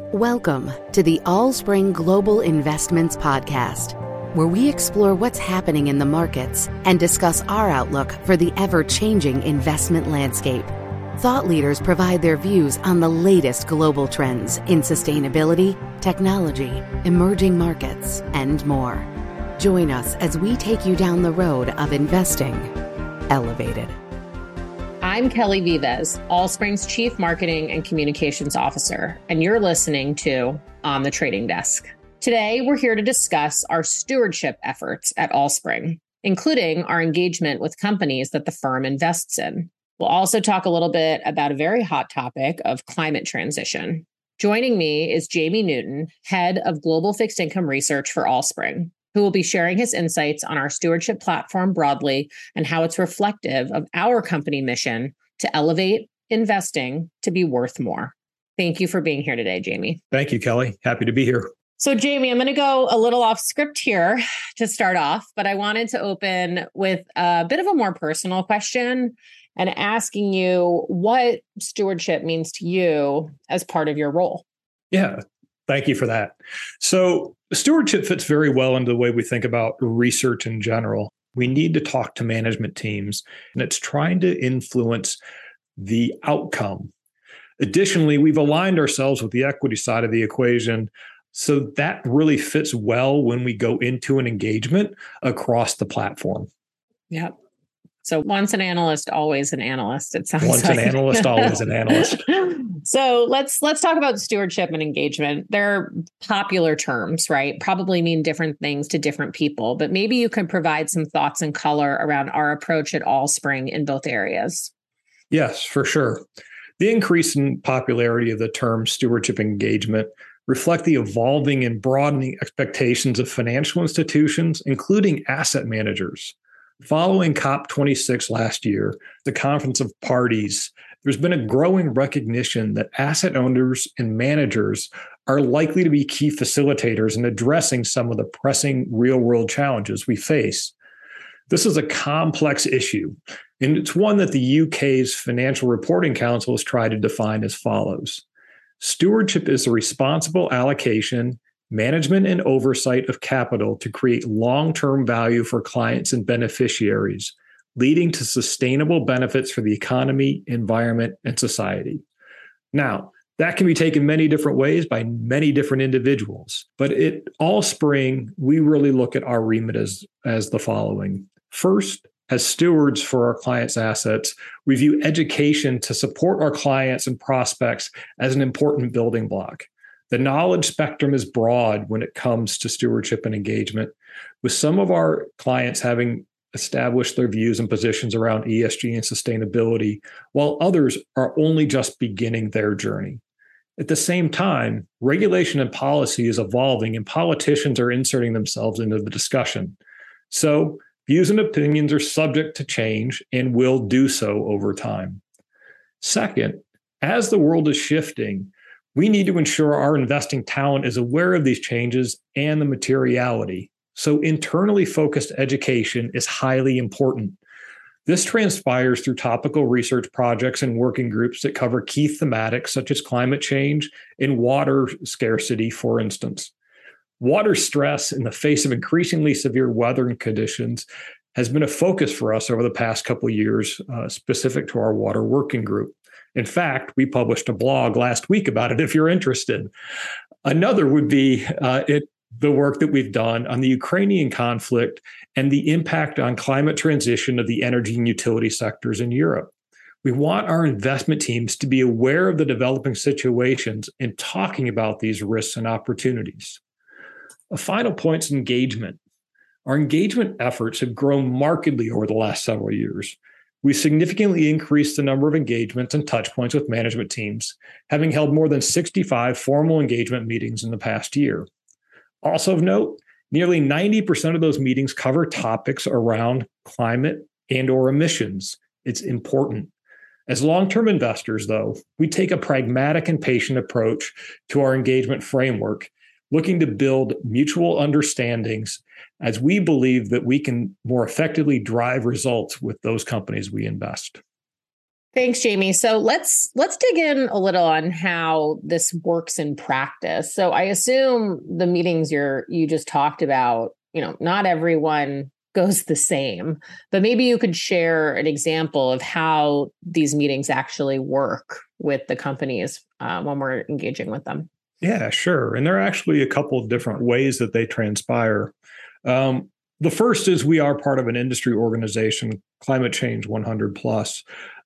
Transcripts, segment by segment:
Welcome to the Allspring Global Investments Podcast, where we explore what's happening in the markets and discuss our outlook for the ever-changing investment landscape. Thought leaders provide their views on the latest global trends in sustainability, technology, emerging markets, and more. Join us as we take you down the road of investing elevated. I'm Kelly Vives, Allspring's Chief Marketing and Communications Officer, and you're listening to On the Trading Desk. Today, we're here to discuss our stewardship efforts at Allspring, including our engagement with companies that the firm invests in. We'll also talk a little bit about a very hot topic of climate transition. Joining me is Jamie Newton, Head of Global Fixed Income Research for Allspring, who will be sharing his insights on our stewardship platform broadly and how it's reflective of our company mission to elevate investing to be worth more. Thank you for being here today, Jamie. Thank you, Kelly. Happy to be here. So, Jamie, I'm going to go a little off script here to start off, but I wanted to open with a bit of a more personal question and asking you what stewardship means to you as part of your role. Yeah. Thank you for that. So stewardship fits very well into the way we think about research in general. We need to talk to management teams, and it's trying to influence the outcome. Additionally, we've aligned ourselves with the equity side of the equation. So that really fits well when we go into an engagement across the platform. Yep. So once an analyst, always an analyst, it sounds like. Once an analyst, always an analyst. So let's talk about stewardship and engagement. They're popular terms, right? Probably mean different things to different people, but maybe you can provide some thoughts and color around our approach at Allspring in both areas. Yes, for sure. The increase in popularity of the term stewardship engagement reflect the evolving and broadening expectations of financial institutions, including asset managers. Following COP26 last year, the Conference of Parties, there's been a growing recognition that asset owners and managers are likely to be key facilitators in addressing some of the pressing real-world challenges we face. This is a complex issue, and it's one that the UK's Financial Reporting Council has tried to define as follows. Stewardship is the responsible allocation, management, and oversight of capital to create long-term value for clients and beneficiaries, leading to sustainable benefits for the economy, environment, and society. Now, that can be taken many different ways by many different individuals, but at Allspring, we really look at our remit as the following. First, as stewards for our clients' assets, we view education to support our clients and prospects as an important building block. The knowledge spectrum is broad when it comes to stewardship and engagement, with some of our clients having established their views and positions around ESG and sustainability, while others are only just beginning their journey. At the same time, regulation and policy is evolving and politicians are inserting themselves into the discussion. So views and opinions are subject to change and will do so over time. Second, as the world is shifting, we need to ensure our investing talent is aware of these changes and the materiality. So internally focused education is highly important. This transpires through topical research projects and working groups that cover key thematics such as climate change and water scarcity, for instance. Water stress in the face of increasingly severe weather conditions has been a focus for us over the past couple of years, specific to our water working group. In fact, we published a blog last week about it if you're interested. Another would be the work that we've done on the Ukrainian conflict and the impact on climate transition of the energy and utility sectors in Europe. We want our investment teams to be aware of the developing situations and talking about these risks and opportunities. A final point is engagement. Our engagement efforts have grown markedly over the last several years. We significantly increased the number of engagements and touch points with management teams, having held more than 65 formal engagement meetings in the past year. Also of note, nearly 90% of those meetings cover topics around climate and/or emissions. It's important. As long-term investors, though, we take a pragmatic and patient approach to our engagement framework, looking to build mutual understandings as we believe that we can more effectively drive results with those companies we invest. Thanks, Jamie. So let's dig in a little on how this works in practice. So I assume the meetings you just talked about, not everyone goes the same, but maybe you could share an example of how these meetings actually work with the companies when we're engaging with them. Yeah, sure. And there are actually a couple of different ways that they transpire. The first is we are part of an industry organization, Climate Change 100 Plus,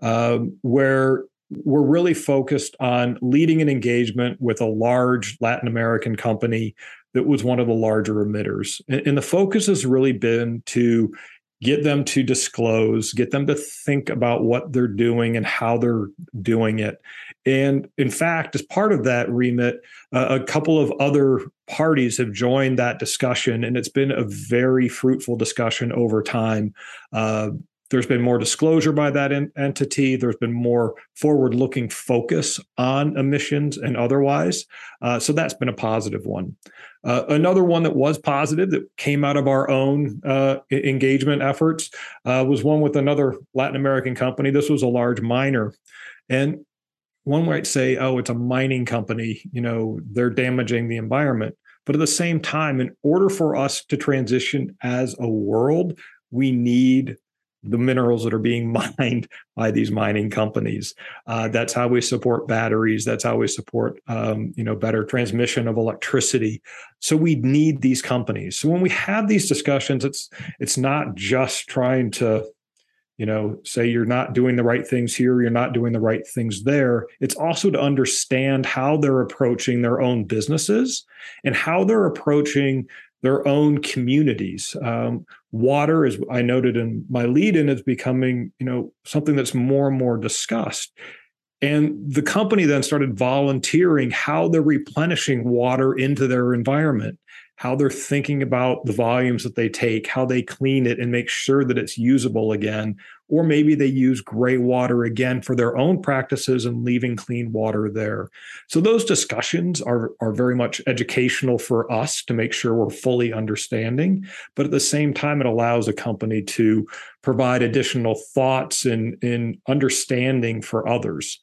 where we're really focused on leading an engagement with a large Latin American company that was one of the larger emitters. And the focus has really been to get them to disclose, get them to think about what they're doing and how they're doing it. And in fact, as part of that remit, a couple of other parties have joined that discussion, and it's been a very fruitful discussion over time. There's been more disclosure by that entity. There's been more forward-looking focus on emissions and otherwise. So that's been a positive one. Another one that was positive that came out of our own engagement efforts was one with another Latin American company. This was a large miner. And one might say, oh, it's a mining company, they're damaging the environment. But at the same time, in order for us to transition as a world, we need the minerals that are being mined by these mining companies. That's how we support batteries. That's how we support, better transmission of electricity. So we need these companies. So when we have these discussions, it's not just trying to, say you're not doing the right things here, you're not doing the right things there. It's also to understand how they're approaching their own businesses and how they're approaching their own communities. Water, as I noted in my lead-in, is becoming, something that's more and more discussed. And the company then started volunteering how they're replenishing water into their environment, how they're thinking about the volumes that they take, how they clean it and make sure that it's usable again. Or maybe they use gray water again for their own practices and leaving clean water there. So those discussions are very much educational for us to make sure we're fully understanding. But at the same time, it allows a company to provide additional thoughts and understanding for others.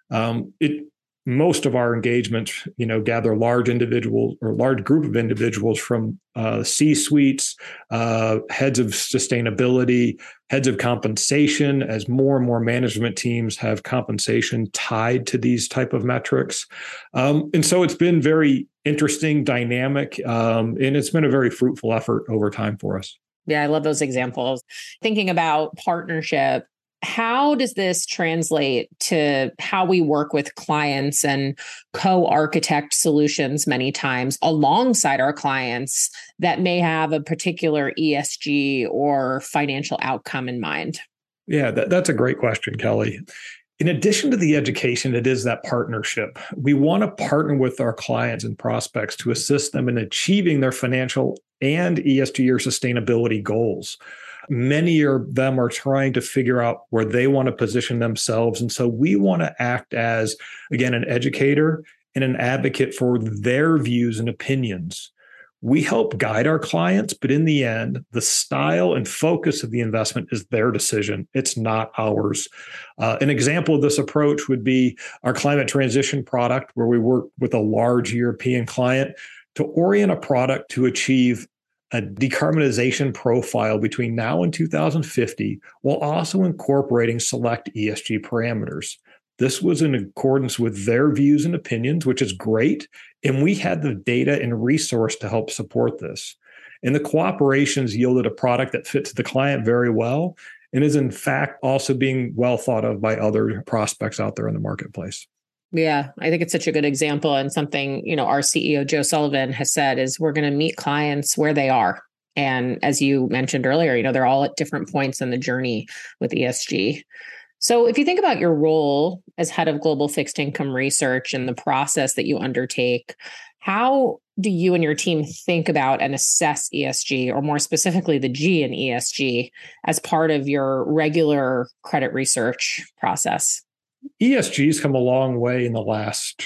Most of our engagements, gather large individuals or large group of individuals from C-suites, heads of sustainability, heads of compensation, as more and more management teams have compensation tied to these type of metrics. And so it's been very interesting, dynamic, and it's been a very fruitful effort over time for us. Yeah, I love those examples. Thinking about partnership, how does this translate to how we work with clients and co-architect solutions many times alongside our clients that may have a particular ESG or financial outcome in mind? Yeah, that's a great question, Kelly. In addition to the education, it is that partnership. We want to partner with our clients and prospects to assist them in achieving their financial and ESG or sustainability goals. Many of them are trying to figure out where they want to position themselves. And so we want to act as, again, an educator and an advocate for their views and opinions. We help guide our clients, but in the end, the style and focus of the investment is their decision. It's not ours. An example of this approach would be our climate transition product, where we work with a large European client to orient a product to achieve a decarbonization profile between now and 2050, while also incorporating select ESG parameters. This was in accordance with their views and opinions, which is great. And we had the data and resource to help support this. And the cooperations yielded a product that fits the client very well and is in fact also being well thought of by other prospects out there in the marketplace. Yeah, I think it's such a good example, and something, our CEO, Joe Sullivan, has said is we're going to meet clients where they are. And as you mentioned earlier, they're all at different points in the journey with ESG. So if you think about your role as head of global fixed income research and the process that you undertake, how do you and your team think about and assess ESG, or more specifically, the G in ESG, as part of your regular credit research process? ESG's come a long way in the last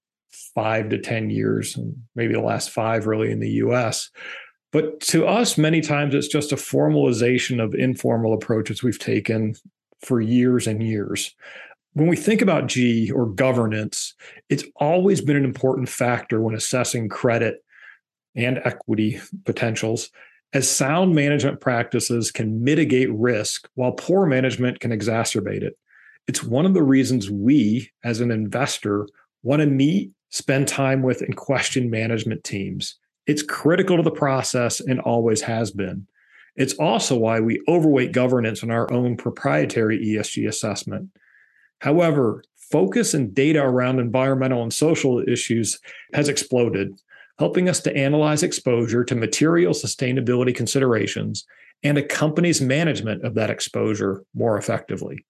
5 to 10 years, and maybe the last 5 really in the US. But to us, many times it's just a formalization of informal approaches we've taken for years and years. When we think about G or governance, it's always been an important factor when assessing credit and equity potentials, as sound management practices can mitigate risk while poor management can exacerbate it. It's one of the reasons we, as an investor, want to meet, spend time with, and question management teams. It's critical to the process and always has been. It's also why we overweight governance in our own proprietary ESG assessment. However, focus and data around environmental and social issues has exploded, helping us to analyze exposure to material sustainability considerations and a company's management of that exposure more effectively.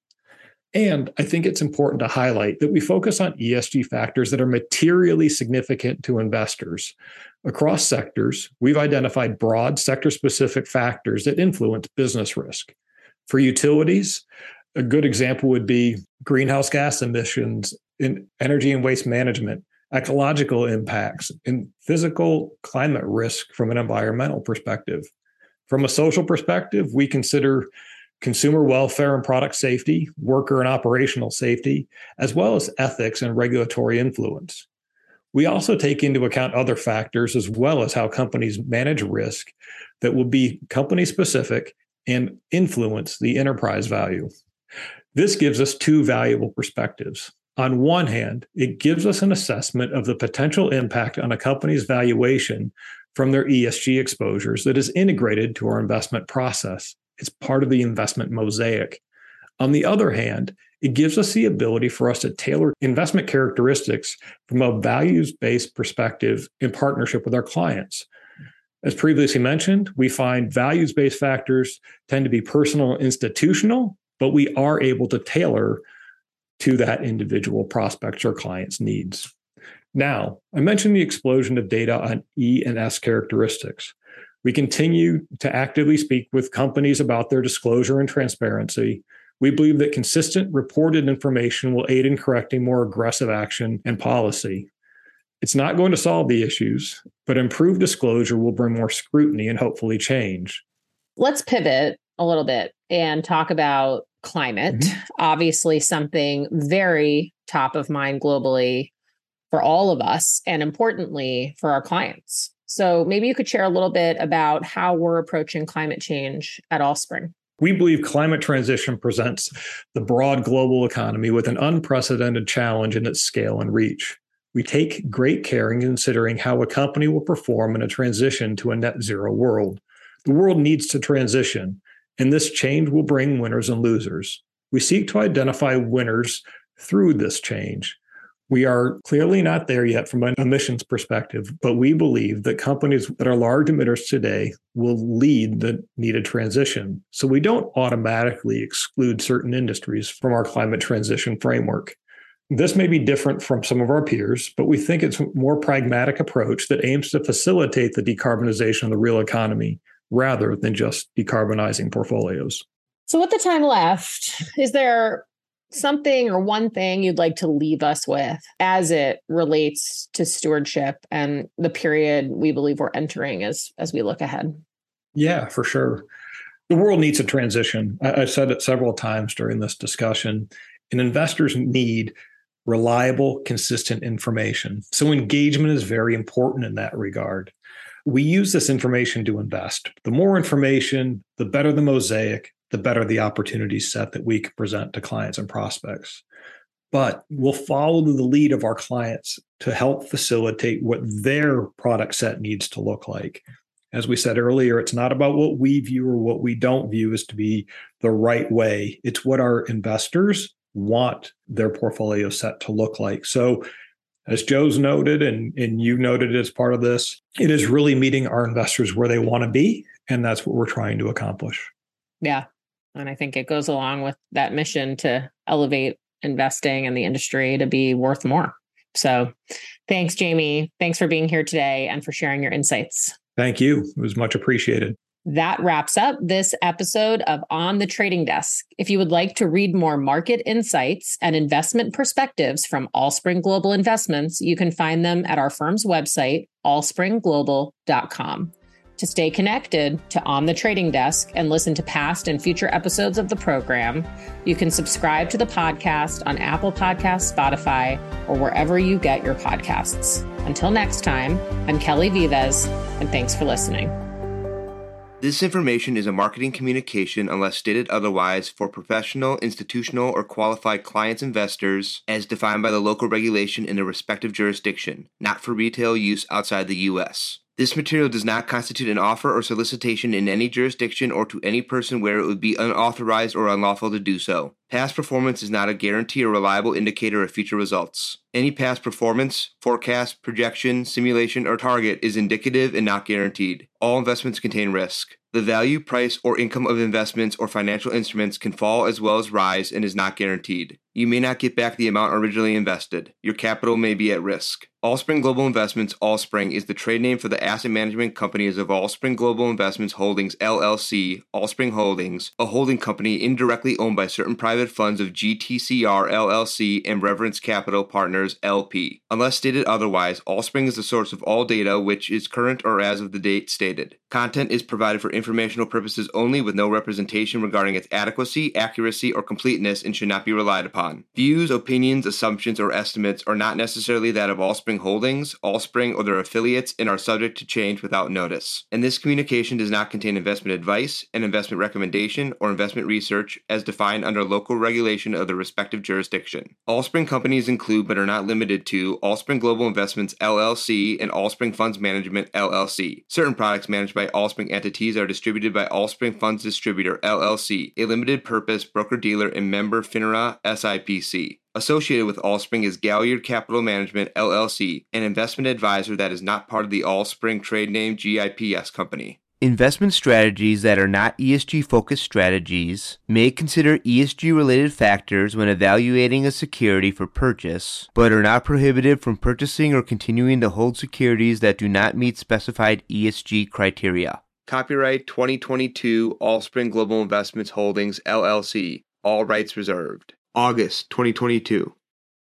And I think it's important to highlight that we focus on ESG factors that are materially significant to investors. Across sectors, we've identified broad sector-specific factors that influence business risk. For utilities, a good example would be greenhouse gas emissions in energy and waste management, ecological impacts, and physical climate risk from an environmental perspective. From a social perspective, we consider consumer welfare and product safety, worker and operational safety, as well as ethics and regulatory influence. We also take into account other factors as well as how companies manage risk that will be company specific and influence the enterprise value. This gives us two valuable perspectives. On one hand, it gives us an assessment of the potential impact on a company's valuation from their ESG exposures that is integrated to our investment process. It's part of the investment mosaic. On the other hand, it gives us the ability for us to tailor investment characteristics from a values-based perspective in partnership with our clients. As previously mentioned, we find values-based factors tend to be personal and institutional, but we are able to tailor to that individual prospect's or client's needs. Now, I mentioned the explosion of data on E and S characteristics. We continue to actively speak with companies about their disclosure and transparency. We believe that consistent reported information will aid in correcting more aggressive action and policy. It's not going to solve the issues, but improved disclosure will bring more scrutiny and hopefully change. Let's pivot a little bit and talk about climate. Obviously, something very top of mind globally for all of us, and importantly, for our clients. So maybe you could share a little bit about how we're approaching climate change at Allspring. We believe climate transition presents the broad global economy with an unprecedented challenge in its scale and reach. We take great care in considering how a company will perform in a transition to a net zero world. The world needs to transition, and this change will bring winners and losers. We seek to identify winners through this change. We are clearly not there yet from an emissions perspective, but we believe that companies that are large emitters today will lead the needed transition. So we don't automatically exclude certain industries from our climate transition framework. This may be different from some of our peers, but we think it's a more pragmatic approach that aims to facilitate the decarbonization of the real economy rather than just decarbonizing portfolios. So with the time left, is there something or one thing you'd like to leave us with as it relates to stewardship and the period we believe we're entering as we look ahead? Yeah, for sure. The world needs a transition. I've said it several times during this discussion, and investors need reliable, consistent information. So engagement is very important in that regard. We use this information to invest. The more information, the better the mosaic, the better the opportunity set that we can present to clients and prospects. But we'll follow the lead of our clients to help facilitate what their product set needs to look like. As we said earlier, it's not about what we view or what we don't view as to be the right way. It's what our investors want their portfolio set to look like. So as Joe's noted, and you noted as part of this, it is really meeting our investors where they want to be. And that's what we're trying to accomplish. Yeah. And I think it goes along with that mission to elevate investing and the industry to be worth more. So thanks, Jamie. Thanks for being here today and for sharing your insights. Thank you. It was much appreciated. That wraps up this episode of On the Trading Desk. If you would like to read more market insights and investment perspectives from Allspring Global Investments, you can find them at our firm's website, allspringglobal.com. To stay connected to On the Trading Desk and listen to past and future episodes of the program, you can subscribe to the podcast on Apple Podcasts, Spotify, or wherever you get your podcasts. Until next time, I'm Kelly Vives, and thanks for listening. This information is a marketing communication unless stated otherwise for professional, institutional, or qualified clients, investors, as defined by the local regulation in their respective jurisdiction, not for retail use outside the U.S. This material does not constitute an offer or solicitation in any jurisdiction or to any person where it would be unauthorized or unlawful to do so. Past performance is not a guarantee or reliable indicator of future results. Any past performance, forecast, projection, simulation, or target is indicative and not guaranteed. All investments contain risk. The value, price, or income of investments or financial instruments can fall as well as rise and is not guaranteed. You may not get back the amount originally invested. Your capital may be at risk. Allspring Global Investments, Allspring, is the trade name for the asset management companies of Allspring Global Investments Holdings, LLC, Allspring Holdings, a holding company indirectly owned by certain private funds of GTCR, LLC, and Reverence Capital Partners, LP. Unless stated otherwise, Allspring is the source of all data which is current or as of the date stated. Content is provided for informational purposes only with no representation regarding its adequacy, accuracy, or completeness and should not be relied upon. Views, opinions, assumptions, or estimates are not necessarily that of Allspring Holdings, Allspring, or their affiliates and are subject to change without notice. And this communication does not contain investment advice, an investment recommendation, or investment research as defined under local regulation of the respective jurisdiction. Allspring companies include but are not limited to Allspring Global Investments LLC and Allspring Funds Management LLC. Certain products managed by Allspring entities are distributed by Allspring Funds Distributor LLC, a limited purpose broker-dealer and member FINRA SIPC. Associated with Allspring is Galliard Capital Management, LLC, an investment advisor that is not part of the Allspring trade name GIPS company. Investment strategies that are not ESG-focused strategies may consider ESG-related factors when evaluating a security for purchase, but are not prohibited from purchasing or continuing to hold securities that do not meet specified ESG criteria. Copyright 2022 Allspring Global Investments Holdings, LLC. All rights reserved. August 2022.